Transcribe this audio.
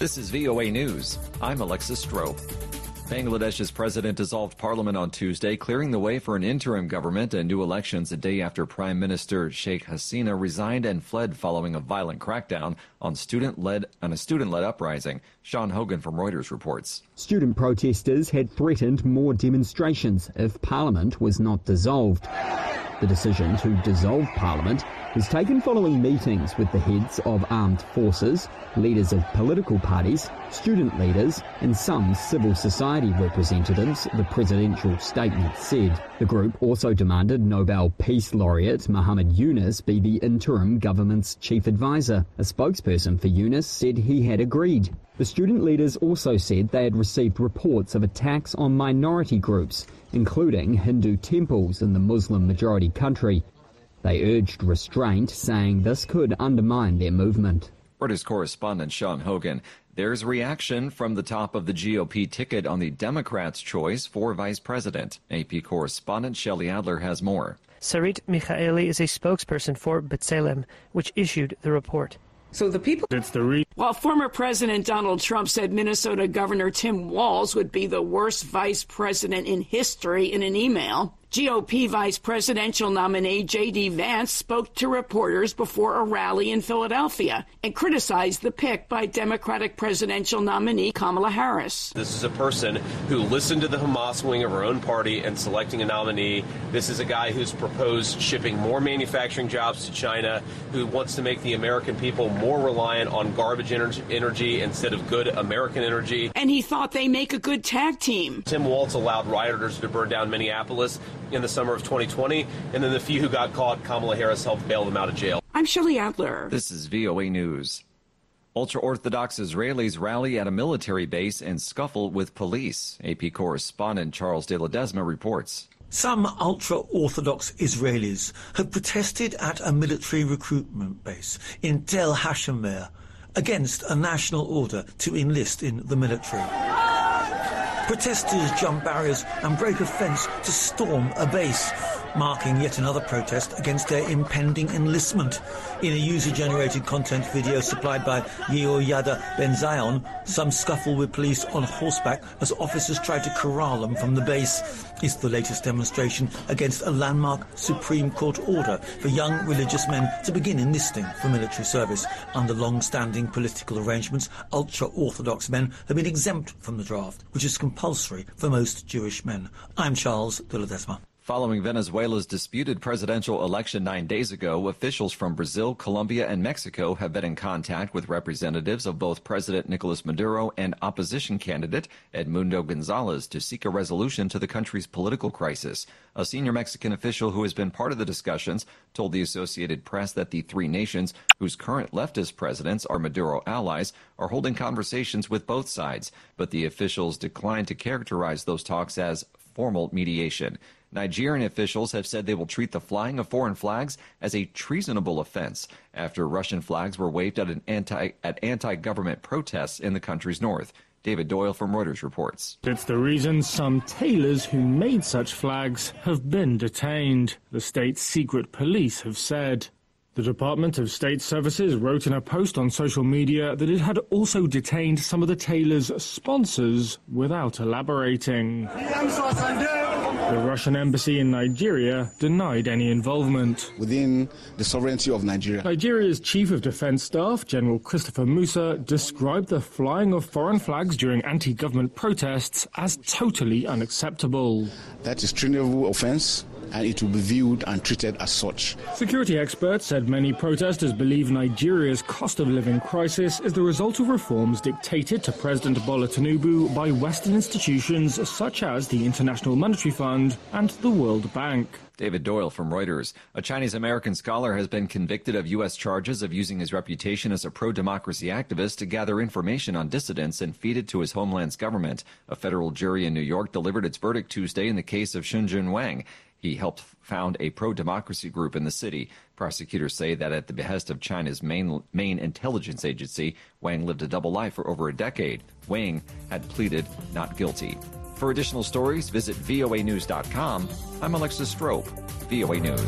This is VOA News. I'm Alexis Strope. Bangladesh's president dissolved parliament on Tuesday, clearing the way for an interim government and new elections a day after Prime Minister Sheikh Hasina resigned and fled following a violent crackdown on a student-led uprising. Sean Hogan from Reuters reports. Student protesters had threatened more demonstrations if parliament was not dissolved. The decision to dissolve parliament was taken following meetings with the heads of armed forces, leaders of political parties, student leaders and some civil society representatives, the presidential statement said. The group also demanded Nobel Peace Laureate Muhammad Yunus be the interim government's chief advisor. A spokesperson for Yunus said he had agreed. The student leaders also said they had received reports of attacks on minority groups, including Hindu temples in the Muslim-majority country. They urged restraint, saying this could undermine their movement. Reuters correspondent Sean Hogan. There's reaction from the top of the GOP ticket on the Democrats' choice for vice president. AP correspondent Shelley Adler has more. Sarit Michaeli is a spokesperson for B'Tselem, which issued the report. So the people... While former President Donald Trump said Minnesota Governor Tim Walz would be the worst vice president in history in an email, GOP vice presidential nominee J.D. Vance spoke to reporters before a rally in Philadelphia and criticized the pick by Democratic presidential nominee Kamala Harris. This is a person who listened to the Hamas wing of her own party and selecting a nominee. This is a guy who's proposed shipping more manufacturing jobs to China, who wants to make the American people more reliant on garbage energy instead of good American energy. And he thought they make a good tag team. Tim Walz allowed rioters to burn down Minneapolis in the summer of 2020, and then the few who got caught, Kamala Harris helped bail them out of jail. I'm Shelley Adler. This is VOA News. Ultra-Orthodox Israelis rally at a military base and scuffle with police. AP correspondent Charles de Ledesma reports. Some ultra-Orthodox Israelis have protested at a military recruitment base in Tel Hashemer against a national order to enlist in the military. Protesters jump barriers and break a fence to storm a base, marking yet another protest against their impending enlistment. In a user-generated content video supplied by Yehoyada Ben-Zion, some scuffle with police on horseback as officers try to corral them from the base. It's the latest demonstration against a landmark Supreme Court order for young religious men to begin enlisting for military service. Under long-standing political arrangements, ultra-Orthodox men have been exempt from the draft, which is compulsory for most Jewish men. I'm Charles de Ledesma. Following Venezuela's disputed presidential election 9 days ago, officials from Brazil, Colombia, and Mexico have been in contact with representatives of both President Nicolas Maduro and opposition candidate Edmundo Gonzalez to seek a resolution to the country's political crisis. A senior Mexican official who has been part of the discussions told the Associated Press that the three nations, whose current leftist presidents are Maduro allies, are holding conversations with both sides, but the officials declined to characterize those talks as formal mediation. Nigerian officials have said they will treat the flying of foreign flags as a treasonable offense after Russian flags were waved at anti-government protests in the country's north. David Doyle from Reuters reports. It's the reason some tailors who made such flags have been detained, the state's secret police have said. The Department of State Services wrote in a post on social media that it had also detained some of the tailors' sponsors without elaborating. The Russian embassy in Nigeria denied any involvement. Within the sovereignty of Nigeria. Nigeria's Chief of Defense Staff, General Christopher Musa, described the flying of foreign flags during anti-government protests as totally unacceptable. That is a treasonable offense, and it will be viewed and treated as such. Security experts said many protesters believe Nigeria's cost of living crisis is the result of reforms dictated to President Bola Tinubu by Western institutions such as the International Monetary Fund and the World Bank. David Doyle from Reuters. A Chinese-American scholar has been convicted of U.S. charges of using his reputation as a pro-democracy activist to gather information on dissidents and feed it to his homeland's government. A federal jury in New York delivered its verdict Tuesday in the case of Xunjun Wang. He helped found a pro-democracy group in the city. Prosecutors say that at the behest of China's main intelligence agency, Wang lived a double life for over a decade. Wang had pleaded not guilty. For additional stories, visit voanews.com. I'm Alexis Strope, VOA News.